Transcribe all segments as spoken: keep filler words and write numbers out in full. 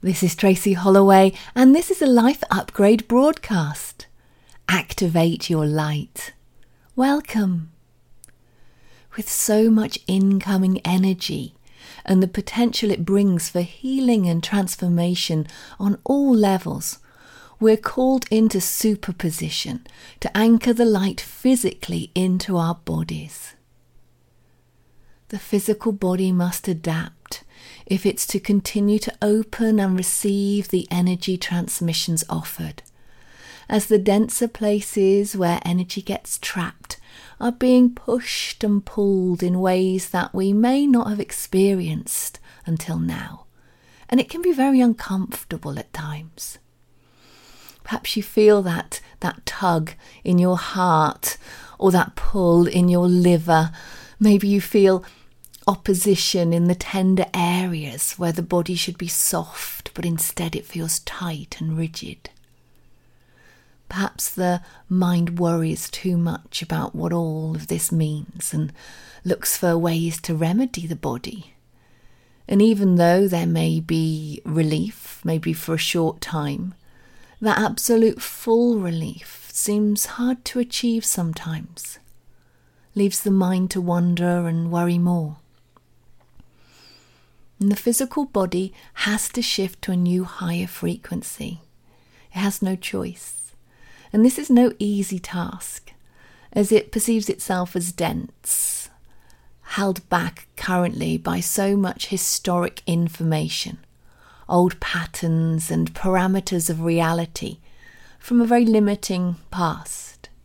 This is Tracy Holloway, and this is a Life Upgrade broadcast. Activate your light. Welcome. With so much incoming energy and the potential it brings for healing and transformation on all levels, we're called into superposition to anchor the light physically into our bodies. The physical body must adapt if it's to continue to open and receive the energy transmissions offered, as the denser places where energy gets trapped are being pushed and pulled in ways that we may not have experienced until now, and it can be very uncomfortable at times. Perhaps you feel that, that tug in your heart or that pull in your liver. Maybe you feel opposition in the tender areas where the body should be soft, but instead it feels tight and rigid. Perhaps the mind worries too much about what all of this means and looks for ways to remedy the body. And even though there may be relief, maybe for a short time, that absolute full relief seems hard to achieve sometimes, leaves the mind to wonder and worry more. And the physical body has to shift to a new higher frequency. It has no choice. And this is no easy task, as it perceives itself as dense, held back currently by so much historic information, old patterns and parameters of reality from a very limiting past.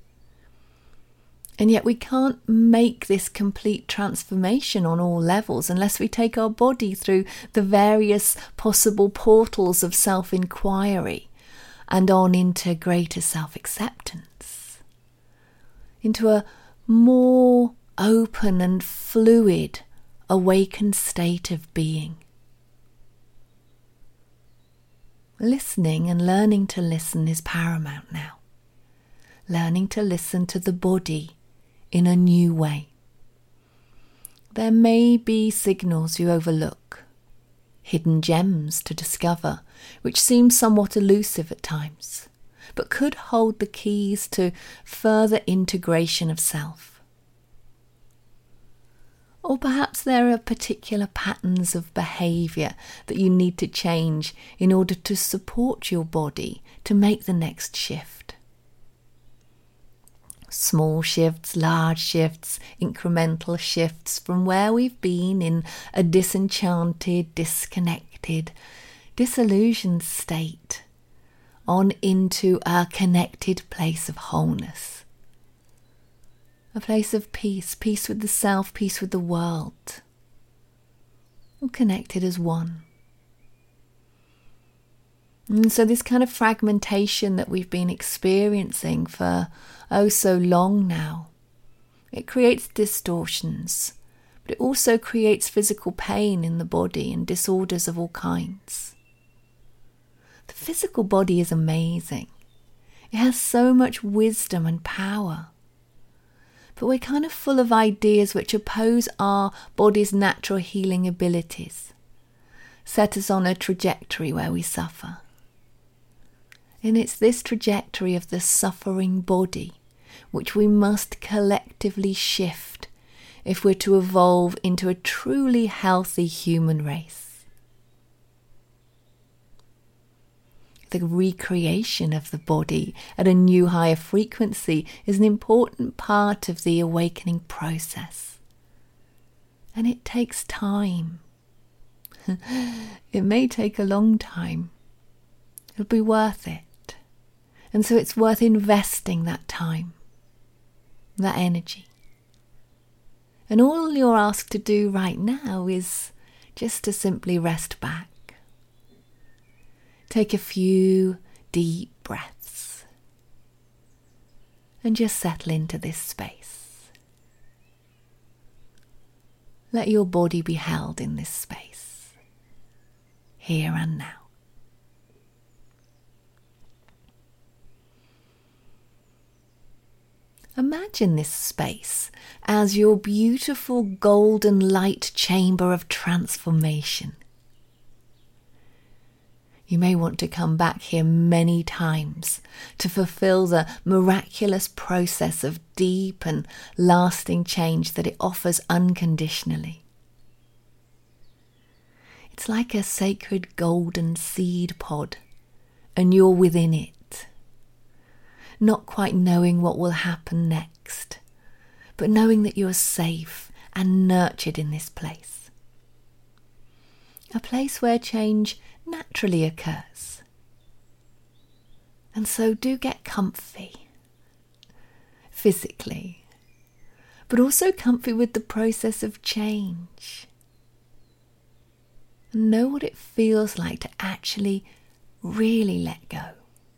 And yet we can't make this complete transformation on all levels unless we take our body through the various possible portals of self-inquiry and on into greater self-acceptance, into a more open and fluid, awakened state of being. Listening and learning to listen is paramount now. Learning to listen to the body in a new way. There may be signals you overlook, hidden gems to discover, which seem somewhat elusive at times, but could hold the keys to further integration of self. Or perhaps there are particular patterns of behaviour that you need to change in order to support your body to make the next shift. Small shifts, large shifts, incremental shifts from where we've been in a disenchanted, disconnected, disillusioned state on into a connected place of wholeness. A place of peace, peace with the self, peace with the world, all connected as one. And so this kind of fragmentation that we've been experiencing for oh so long now, it creates distortions, but it also creates physical pain in the body and disorders of all kinds. The physical body is amazing. It has so much wisdom and power. But we're kind of full of ideas which oppose our body's natural healing abilities, set us on a trajectory where we suffer. And it's this trajectory of the suffering body which we must collectively shift if we're to evolve into a truly healthy human race. The recreation of the body at a new higher frequency is an important part of the awakening process. And it takes time. It may take a long time. It'll be worth it. And so it's worth investing that time, that energy. And all you're asked to do right now is just to simply rest back. Take a few deep breaths and just settle into this space. Let your body be held in this space, here and now. Imagine this space as your beautiful golden light chamber of transformation. You may want to come back here many times to fulfill the miraculous process of deep and lasting change that it offers unconditionally. It's like a sacred golden seed pod, and you're within it, not quite knowing what will happen next, but knowing that you're safe and nurtured in this place. A place where change naturally occurs. And so do get comfy, physically, but also comfy with the process of change. And know what it feels like to actually really let go.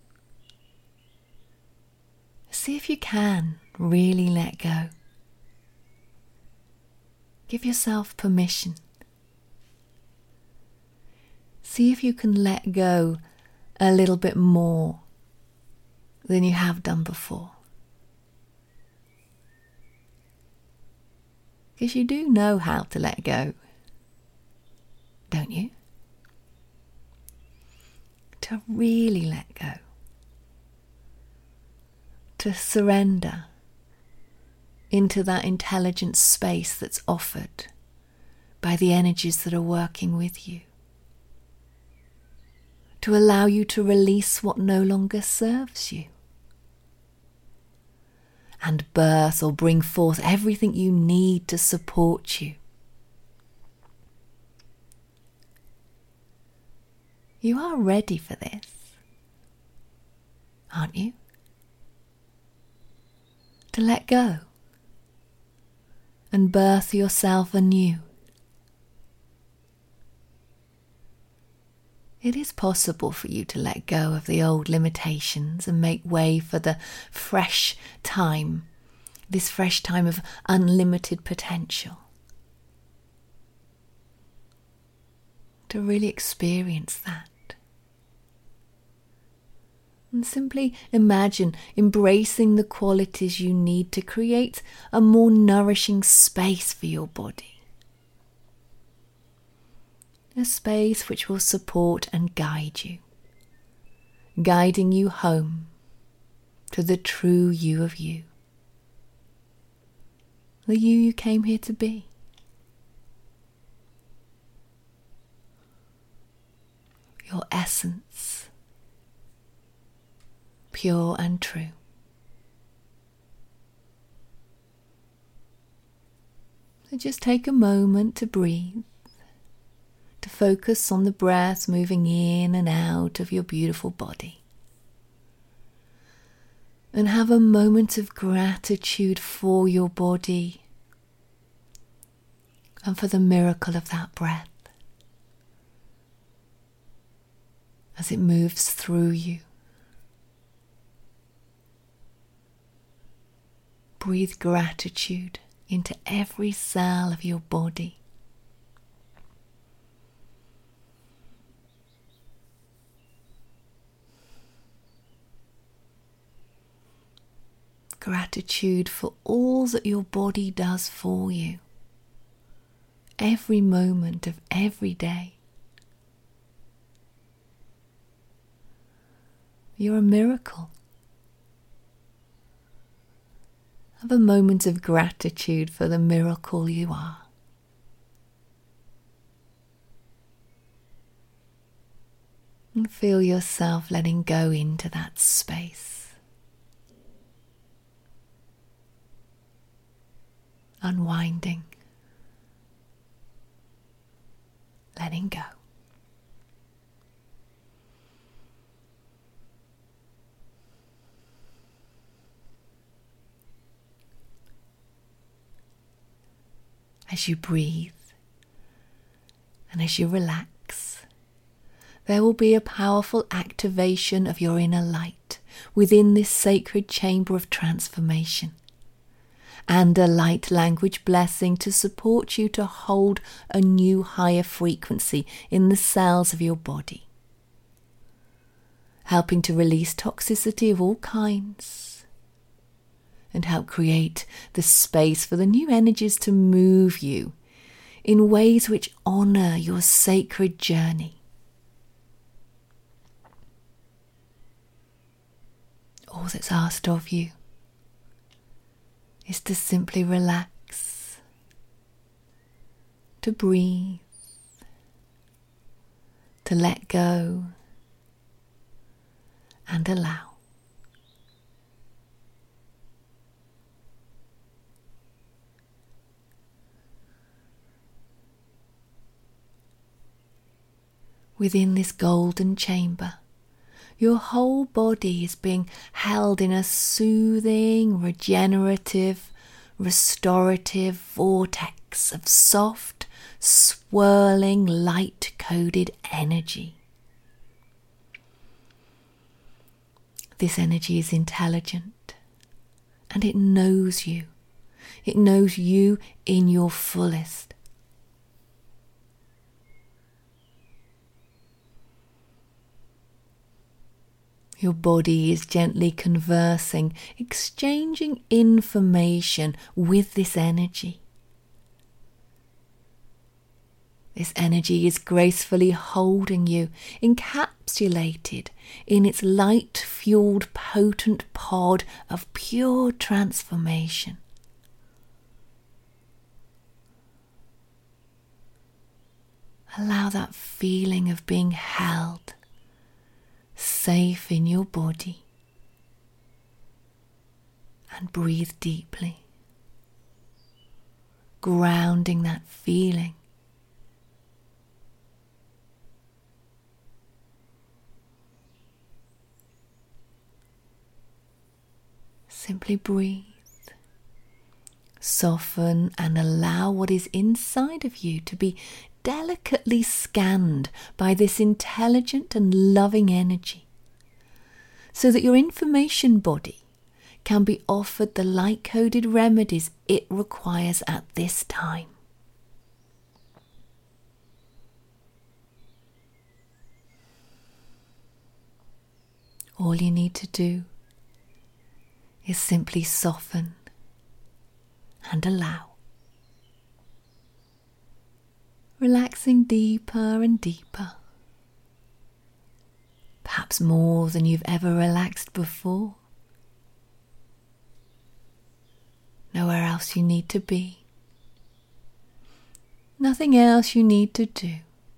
See if you can really let go. Give yourself permission. See if you can let go a little bit more than you have done before. Because you do know how to let go, don't you? To really let go. To surrender into that intelligent space that's offered by the energies that are working with you. To allow you to release what no longer serves you. And birth or bring forth everything you need to support you. You are ready for this, aren't you? To let go and birth yourself anew. It is possible for you to let go of the old limitations and make way for the fresh time, this fresh time of unlimited potential. To really experience that. And simply imagine embracing the qualities you need to create a more nourishing space for your body. A space which will support and guide you, guiding you home to the true you of you, the you you came here to be. Your essence, pure and true. So just take a moment to breathe. To focus on the breath moving in and out of your beautiful body. And have a moment of gratitude for your body and for the miracle of that breath as it moves through you. Breathe gratitude into every cell of your body. Gratitude for all that your body does for you, every moment of every day. You're a miracle. Have a moment of gratitude for the miracle you are. And feel yourself letting go into that space. Unwinding, letting go. As you breathe and as you relax, there will be a powerful activation of your inner light within this sacred chamber of transformation. And a light language blessing to support you to hold a new higher frequency in the cells of your body, helping to release toxicity of all kinds and help create the space for the new energies to move you in ways which honour your sacred journey. all that's asked of you is to simply relax, to breathe, to let go and allow. Within this golden chamber, your whole body is being held in a soothing, regenerative, restorative vortex of soft, swirling, light-coded energy. This energy is intelligent, and it knows you. It knows you in your fullest. Your body is gently conversing, exchanging information with this energy. This energy is gracefully holding you, encapsulated in its light-fueled, potent pod of pure transformation. Allow that feeling of being held, safe in your body, and breathe deeply, grounding that feeling. Simply breathe, soften, and allow what is inside of you to be delicately scanned by this intelligent and loving energy, so that your information body can be offered the light-coded remedies it requires at this time. All you need to do is simply soften and allow. Relaxing deeper and deeper, perhaps more than you've ever relaxed before. Nowhere else you need to be. Nothing else you need to do.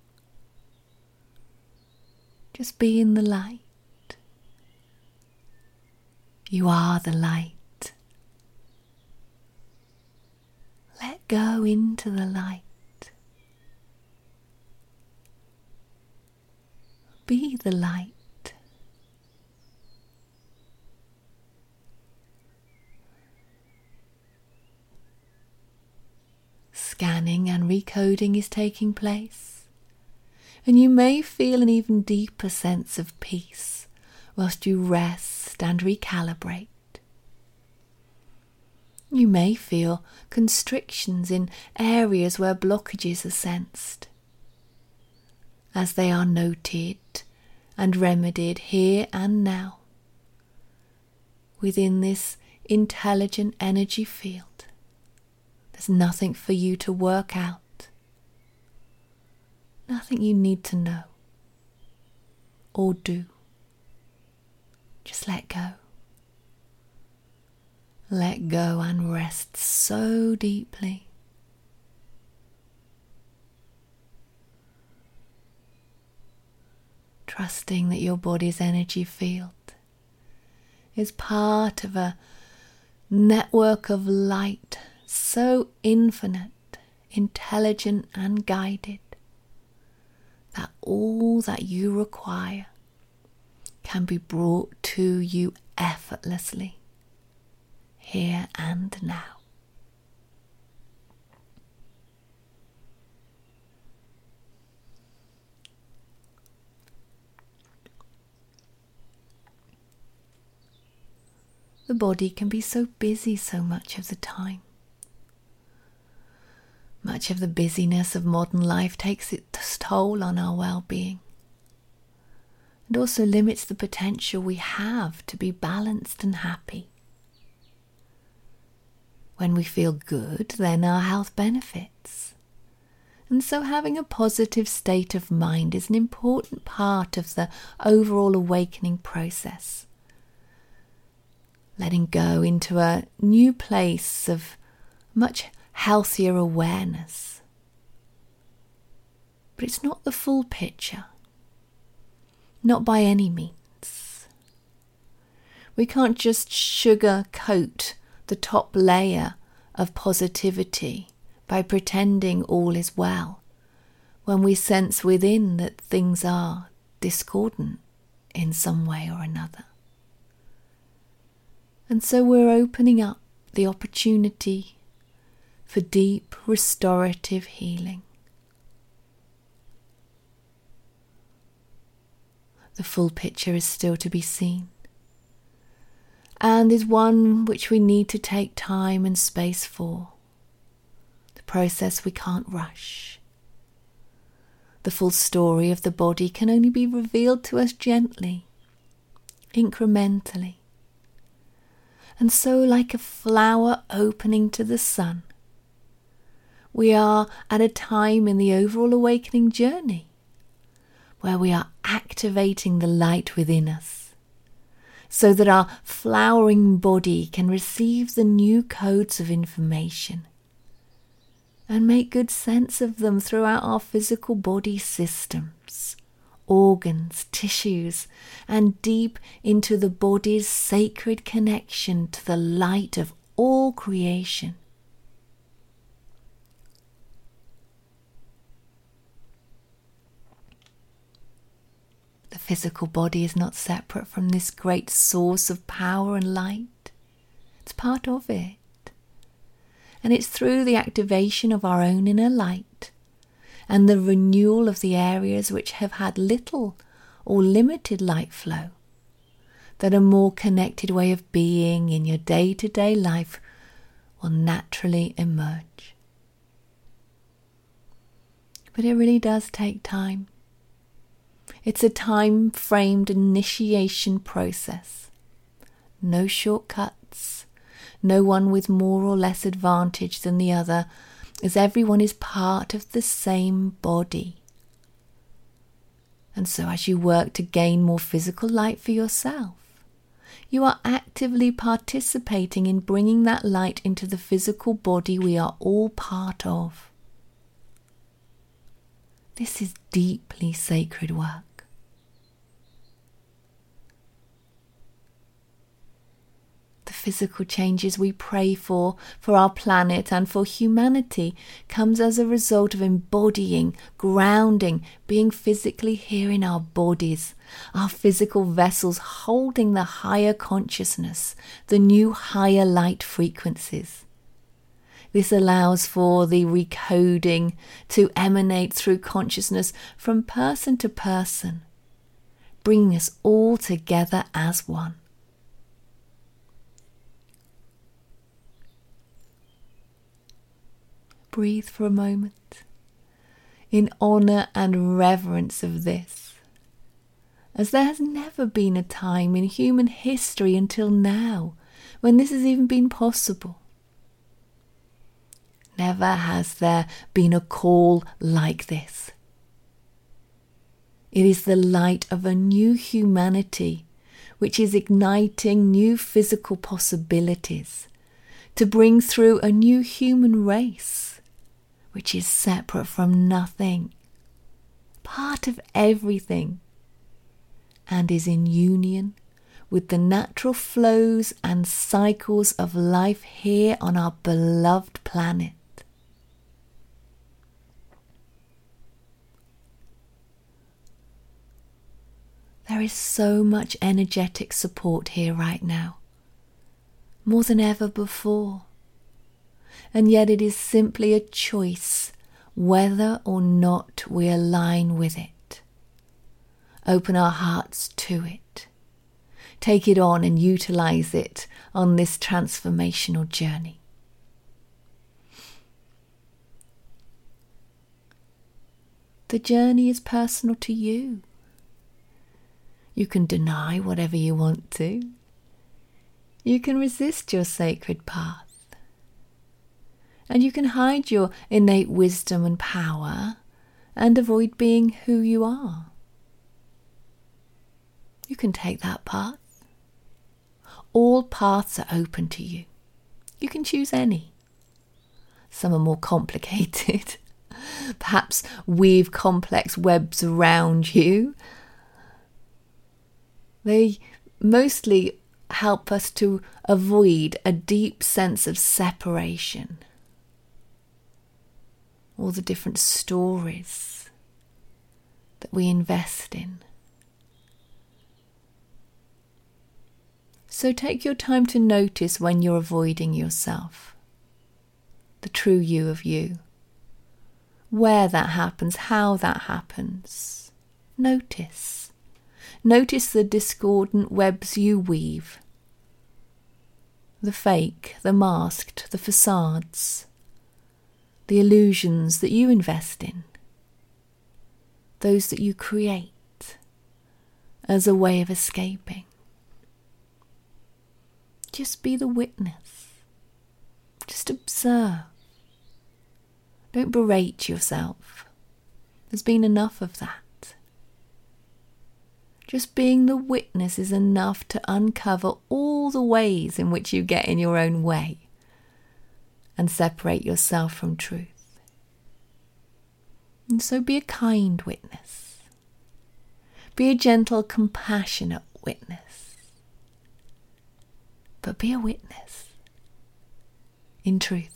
Just be in the light. You are the light. Let go into the light. Be the light. Scanning and recoding is taking place, and you may feel an even deeper sense of peace whilst you rest and recalibrate. You may feel constrictions in areas where blockages are sensed. As they are noted and remedied here and now within this intelligent energy field. There's nothing for you to work out, nothing you need to know or do. Just let go. Let go and rest so deeply. Trusting that your body's energy field is part of a network of light so infinite, intelligent and guided that all that you require can be brought to you effortlessly, here and now. The body can be so busy so much of the time. Much of the busyness of modern life takes its toll on our well-being and also limits the potential we have to be balanced and happy. When we feel good, then our health benefits. And so having a positive state of mind is an important part of the overall awakening process. letting go into a new place of much healthier awareness. But it's not the full picture, not by any means. We can't just sugarcoat the top layer of positivity by pretending all is well when we sense within that things are discordant in some way or another. And so we're opening up the opportunity for deep restorative healing. The full picture is still to be seen, and is one which we need to take time and space for. The process we can't rush. The full story of the body can only be revealed to us gently, incrementally. And so, like a flower opening to the sun, we are at a time in the overall awakening journey where we are activating the light within us so that our flowering body can receive the new codes of information and make good sense of them throughout our physical body systems, organs, tissues, and deep into the body's sacred connection to the light of all creation. The physical body is not separate from this great source of power and light. It's part of it. And it's through the activation of our own inner light and the renewal of the areas which have had little or limited light flow that a more connected way of being in your day-to-day life will naturally emerge. But it really does take time. It's a time-framed initiation process. No shortcuts, no one with more or less advantage than the other, as everyone is part of the same body. And so as you work to gain more physical light for yourself, you are actively participating in bringing that light into the physical body we are all part of. This is deeply sacred work. The physical changes we pray for, for our planet and for humanity, comes as a result of embodying, grounding, being physically here in our bodies, our physical vessels holding the higher consciousness, the new higher light frequencies. This allows for the recoding to emanate through consciousness from person to person, bringing us all together as one. Breathe for a moment in honour and reverence of this, as there has never been a time in human history until now when this has even been possible. Never has there been a call like this. It is the light of a new humanity which is igniting new physical possibilities to bring through a new human race which is separate from nothing, part of everything, and is in union with the natural flows and cycles of life here on our beloved planet. There is so much energetic support here right now, more than ever before. And yet it is simply a choice whether or not we align with it. Open our hearts to it. Take it on and utilize it on this transformational journey. The journey is personal to you. You can deny whatever you want to. You can resist your sacred path. And you can hide your innate wisdom and power and avoid being who you are. You can take that path. all paths are open to you. You can choose any. Some are more complicated. Perhaps weave complex webs around you. They mostly help us to avoid a deep sense of separation. All the different stories that we invest in. So take your time to notice when you're avoiding yourself, the true you of you, where that happens, how that happens. Notice. Notice the discordant webs you weave, the fake, the masked, the facades, the illusions that you invest in, those that you create as a way of escaping. Just be the witness. Just observe. Don't berate yourself. There's been enough of that. Just being the witness is enough to uncover all the ways in which you get in your own way and separate yourself from truth. And so be a kind witness. Be a gentle, compassionate witness. But be a witness in truth.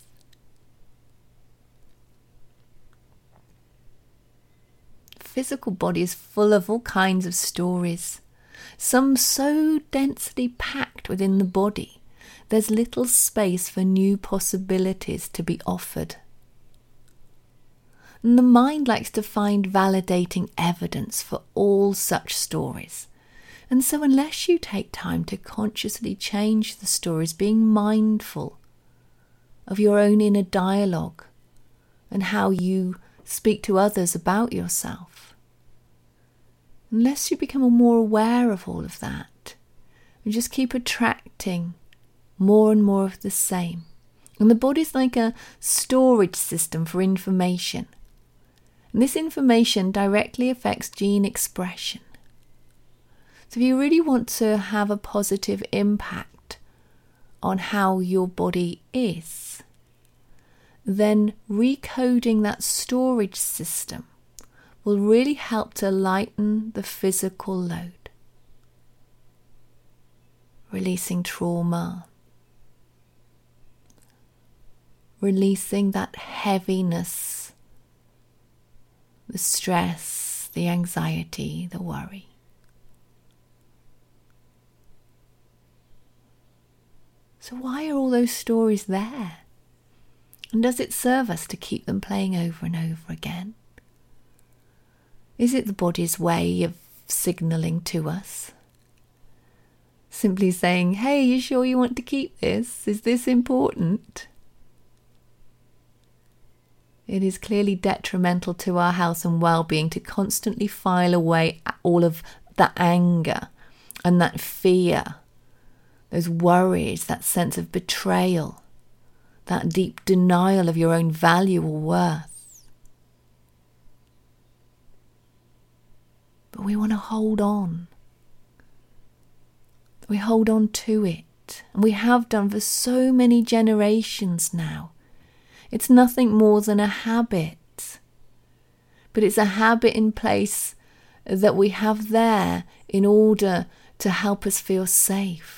Physical body is full of all kinds of stories, some so densely packed within the body, there's little space for new possibilities to be offered. And the mind likes to find validating evidence for all such stories. And so unless you take time to consciously change the stories, being mindful of your own inner dialogue and how you speak to others about yourself, unless you become more aware of all of that, and just keep attracting more and more of the same. And the body's like a storage system for information. And this information directly affects gene expression. So if you really want to have a positive impact on how your body is, then recoding that storage system will really help to lighten the physical load. Releasing trauma, releasing that heaviness, the stress, the anxiety, the worry. So why are all those stories there? And does it serve us to keep them playing over and over again? Is it the body's way of signalling to us? Simply saying, hey, you sure you want to keep this? Is this important? It is clearly detrimental to our health and well-being to constantly file away all of that anger and that fear, those worries, that sense of betrayal, that deep denial of your own value or worth. But we want to hold on. We hold on to it, and we have done for so many generations now. It's nothing more than a habit, but it's a habit in place that we have there in order to help us feel safe.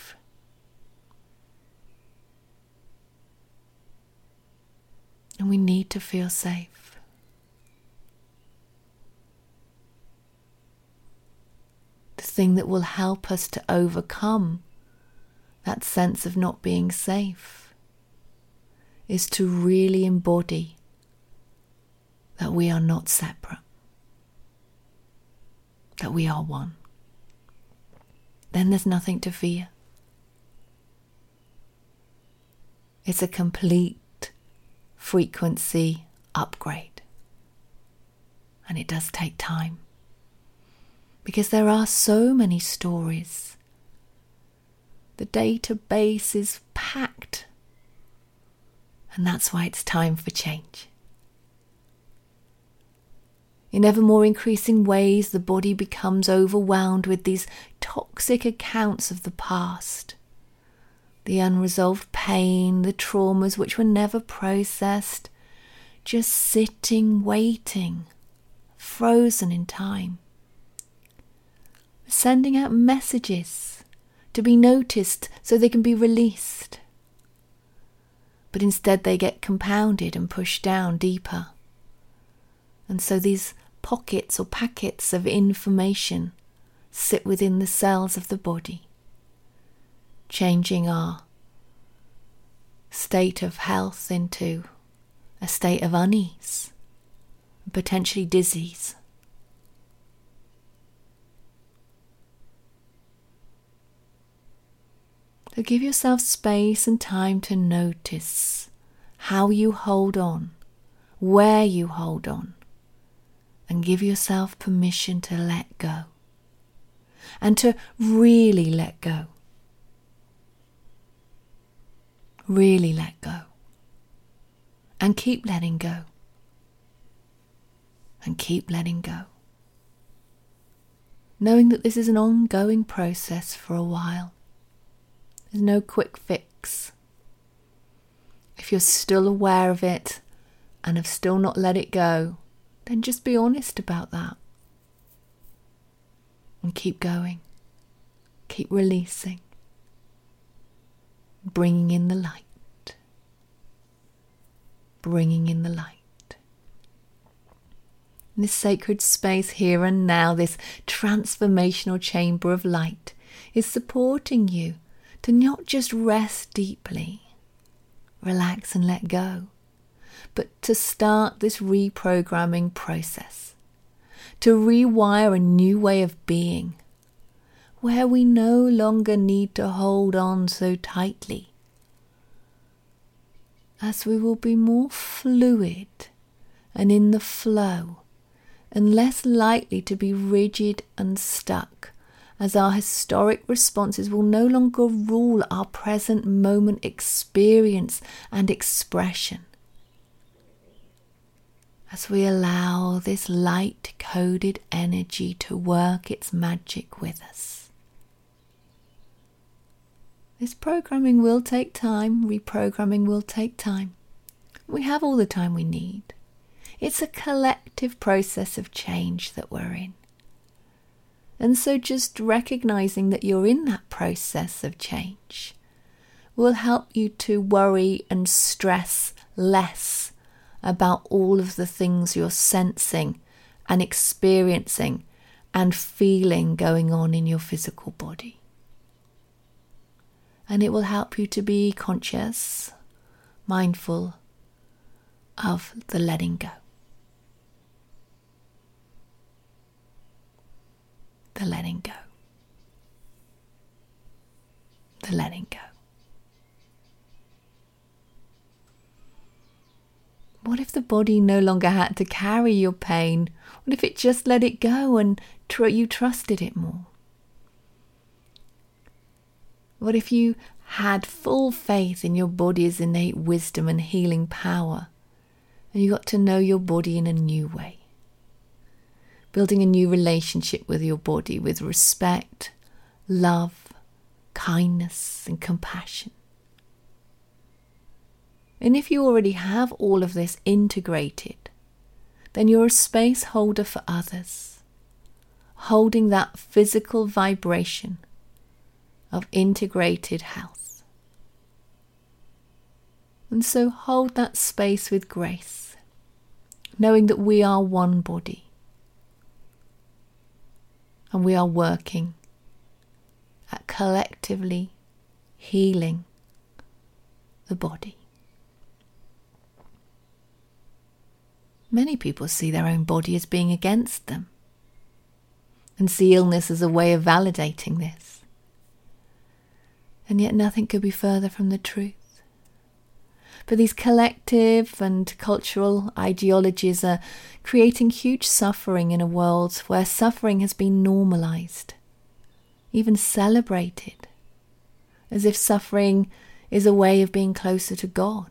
And we need to feel safe. The thing that will help us to overcome that sense of not being safe is to really embody that we are not separate, that we are one. Then there's nothing to fear. It's a complete frequency upgrade. And it does take time, because there are so many stories. The database is packed, and that's why it's time for change. In ever more increasing ways, the body becomes overwhelmed with these toxic accounts of the past, the unresolved pain, the traumas which were never processed, just sitting, waiting, frozen in time. Sending out messages to be noticed so they can be released. But instead they get compounded and pushed down deeper. And so these pockets or packets of information sit within the cells of the body, changing our state of health into a state of unease, and potentially disease. So give yourself space and time to notice how you hold on, where you hold on, and give yourself permission to let go, and to really let go. Really let go. And keep letting go. And keep letting go. Knowing that this is an ongoing process for a while. There's no quick fix. If you're still aware of it and have still not let it go, then just be honest about that. And keep going. Keep releasing. Bringing in the light. Bringing in the light. In this sacred space here and now, this transformational chamber of light is supporting you to not just rest deeply, relax and let go, but to start this reprogramming process, to rewire a new way of being, where we no longer need to hold on so tightly, as we will be more fluid and in the flow, and less likely to be rigid and stuck, as our historic responses will no longer rule our present moment experience and expression. As we allow this light-coded energy to work its magic with us. This programming will take time, reprogramming will take time. We have all the time we need. It's a collective process of change that we're in. And so just recognizing that you're in that process of change will help you to worry and stress less about all of the things you're sensing and experiencing and feeling going on in your physical body. And it will help you to be conscious, mindful of the letting go. The letting go. The letting go. What if the body no longer had to carry your pain? What if it just let it go and tr- you trusted it more? What if you had full faith in your body's innate wisdom and healing power, and you got to know your body in a new way? Building a new relationship with your body with respect, love, kindness, and compassion. And if you already have all of this integrated, then you're a space holder for others, holding that physical vibration of integrated health. And so hold that space with grace, knowing that we are one body. And we are working at collectively healing the body. Many people see their own body as being against them and see illness as a way of validating this. And yet nothing could be further from the truth. But these collective and cultural ideologies are creating huge suffering in a world where suffering has been normalized, even celebrated, as if suffering is a way of being closer to God.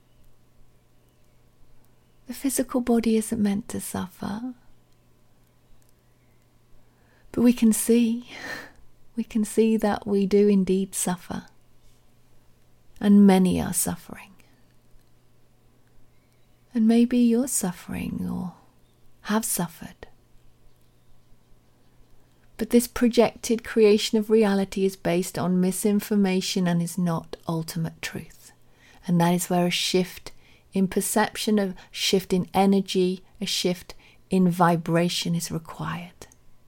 The physical body isn't meant to suffer. But we can see, we can see that we do indeed suffer. and many are suffering. And maybe you're suffering or have suffered. But this projected creation of reality is based on misinformation and is not ultimate truth. And that is where a shift in perception, a shift in energy, a shift in vibration is required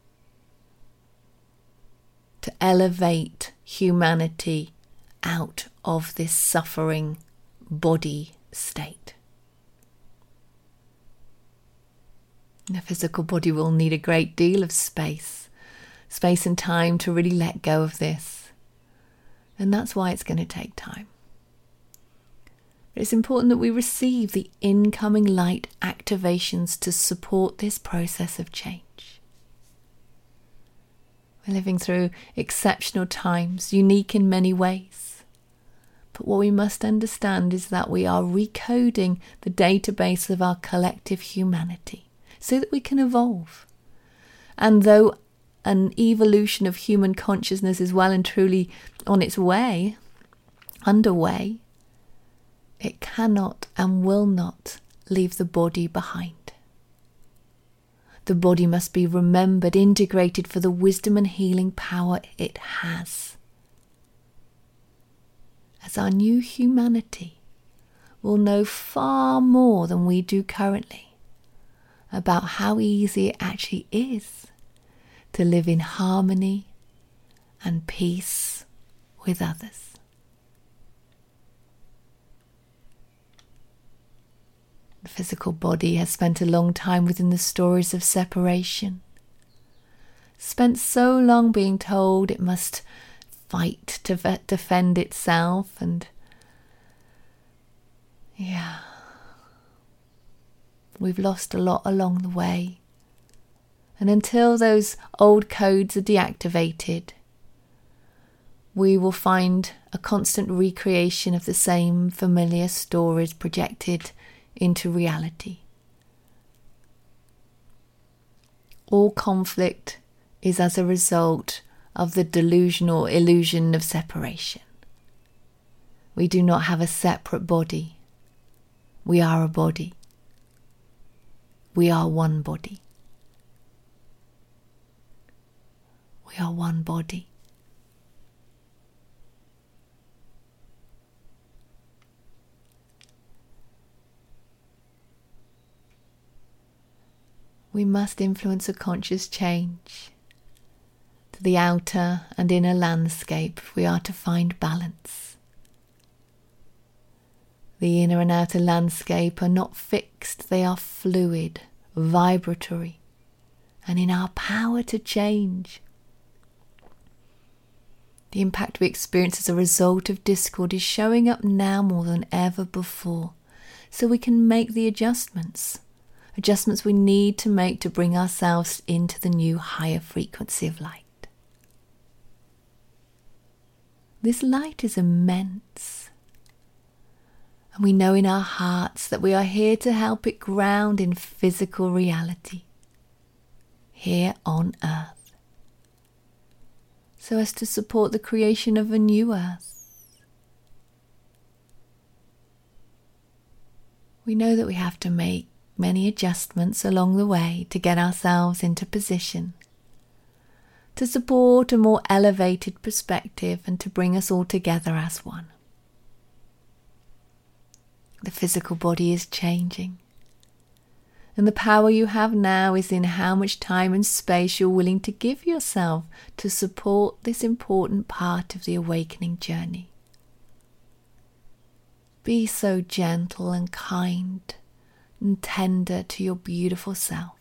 to elevate humanity out of this suffering body state. The physical body will need a great deal of space, space and time to really let go of this. And that's why it's going to take time. But it's important that we receive the incoming light activations to support this process of change. We're living through exceptional times, unique in many ways. But what we must understand is that we are recoding the database of our collective humanity so that we can evolve. And though an evolution of human consciousness is well and truly on its way, underway, it cannot and will not leave the body behind. The body must be remembered, integrated for the wisdom and healing power it has. As our new humanity will know far more than we do currently about how easy it actually is to live in harmony and peace with others. The physical body has spent a long time within the stories of separation, spent so long being told it must fight to ve- defend itself, and yeah, we've lost a lot along the way. And until those old codes are deactivated, we will find a constant recreation of the same familiar stories projected into reality. All conflict is as a result of the delusional illusion of separation. We do not have a separate body. We are a body. We are one body. We are one body. We must influence a conscious change to the outer and inner landscape if we are to find balance. The inner and outer landscape are not fixed, they are fluid, vibratory, and in our power to change. The impact we experience as a result of discord is showing up now more than ever before, so we can make the adjustments. Adjustments we need to make to bring ourselves into the new higher frequency of light. This light is immense, and we know in our hearts that we are here to help it ground in physical reality, here on earth, so as to support the creation of a new earth. We know that we have to make many adjustments along the way to get ourselves into position, to support a more elevated perspective and to bring us all together as one. The physical body is changing, and the power you have now is in how much time and space you're willing to give yourself to support this important part of the awakening journey. Be so gentle and kind and tender to your beautiful self.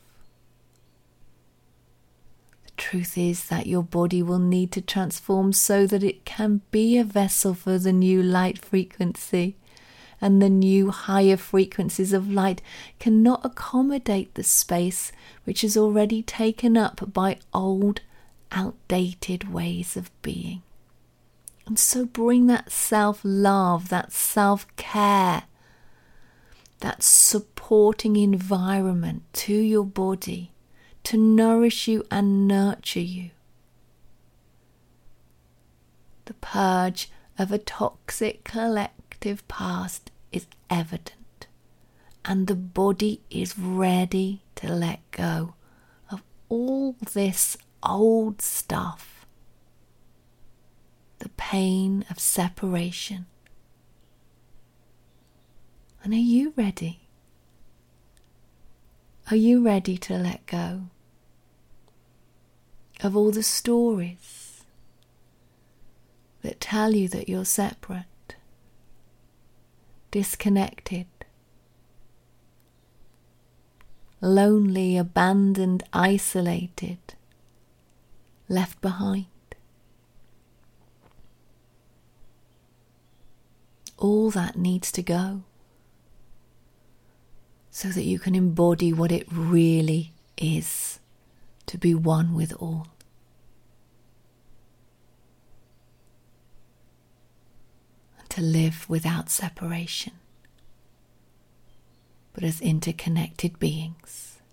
The truth is that your body will need to transform so that it can be a vessel for the new light frequency, and the new higher frequencies of light cannot accommodate the space which is already taken up by old, outdated ways of being. And so bring that self-love, that self-care, that supporting environment to your body to nourish you and nurture you. The purge of a toxic collective past is evident, and the body is ready to let go of all this old stuff, the pain of separation. And are you ready? Are you ready to let go of all the stories that tell you that you're separate, disconnected, lonely, abandoned, isolated, left behind? All that needs to go so that you can embody what it really is to be one with all. And to live without separation, but as interconnected beings.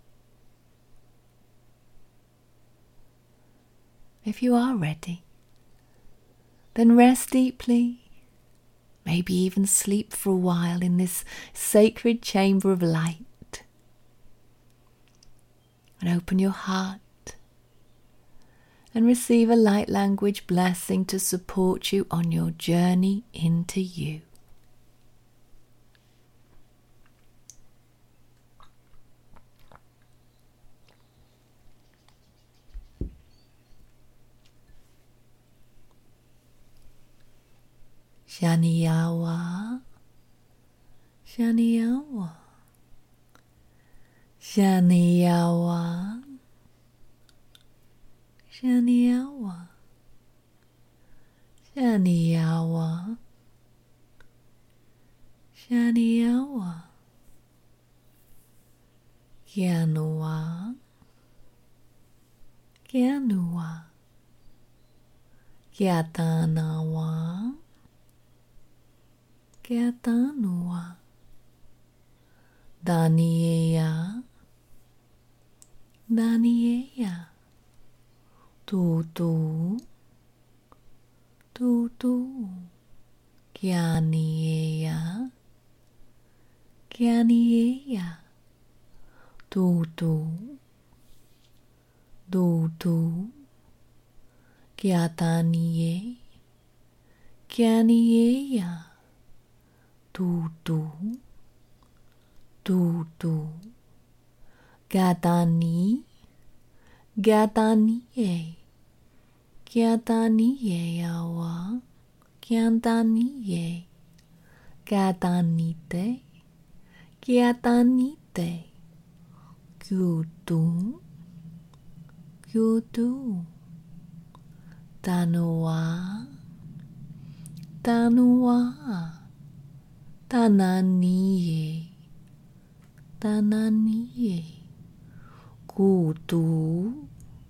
If you are ready, then rest deeply. Maybe even sleep for a while in this sacred chamber of light. And open your heart and receive a light language blessing to support you on your journey into you. Shaniyawa, Shaniyawa, Shaniyawa, Shaniyawa, Shaniyawa, Shaniyawa, Gyanua, Gyanua, Gyatanawa, Gyatanua, Danieya, Danieya, Tutu, Tutu, Gyaniya, Gyaniya, Tutu, Tutu, Gyataniye, Gyaniya, Tutu, Tutu, Gyatani, Gyataniye, Gyataniye awa, Gyataniye, Gyatanite, Gyatanite, Gyutu, Gyutu, Tanua, Tanua, Tananiye, Tananiye, Kutu,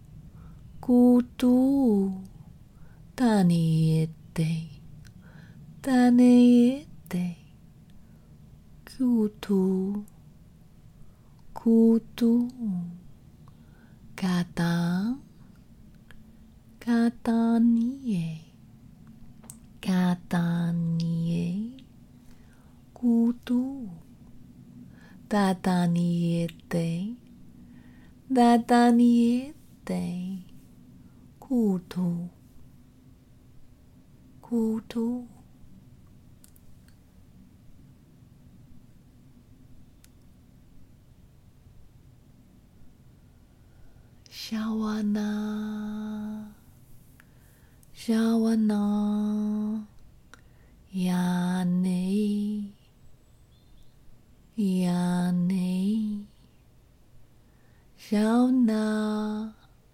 Kutu, Taniete, Taniete, Kutu, Kutu, Kata, Kataniye, Kataniye, Kutu, Tataniete, Tataniete, Kutu, Kutu. Shawana, Shawana, Yane, Yane, Shauna,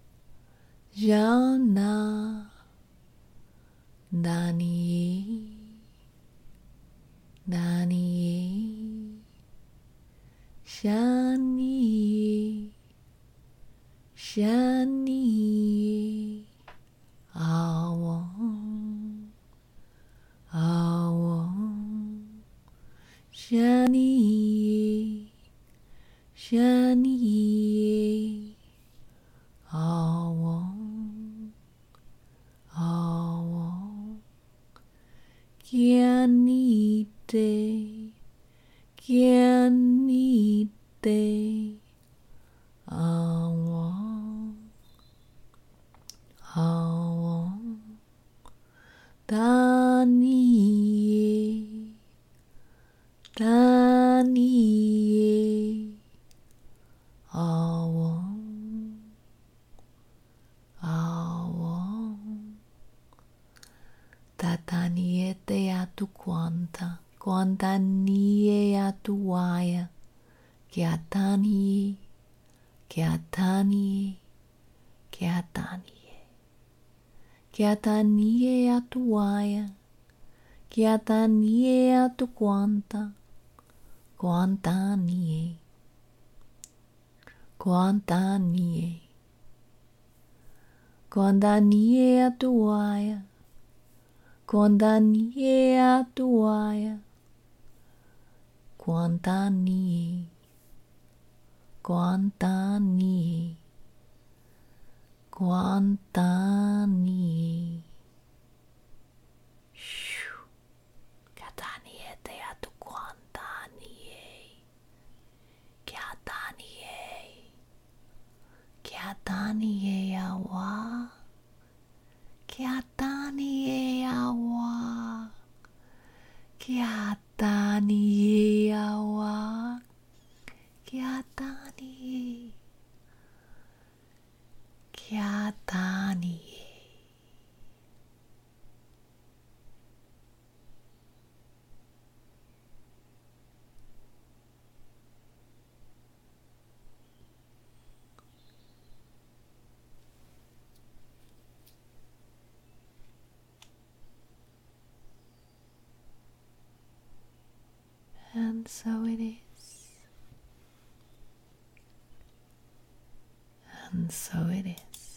Shauna, Dani, Dani, Shani, Shani, Awon, Awon, Shani, Shani, Awon, Awon, Kianite Awa Awa Danie Danie Awa Awa Tataniete atu quanta Quanta nie atu waya Kiatani Kiatani Kiatani Kiatani atu waya Kiatani atu quanta Quantani Quantani Quantani atu waya Quantani atu waya Quantani Quantani Quantani Shoo Cataniete atu Quantani Catani Catani awa Kiatani awa Kiatani awa Kiatani Kiatani And so it is. And so it is.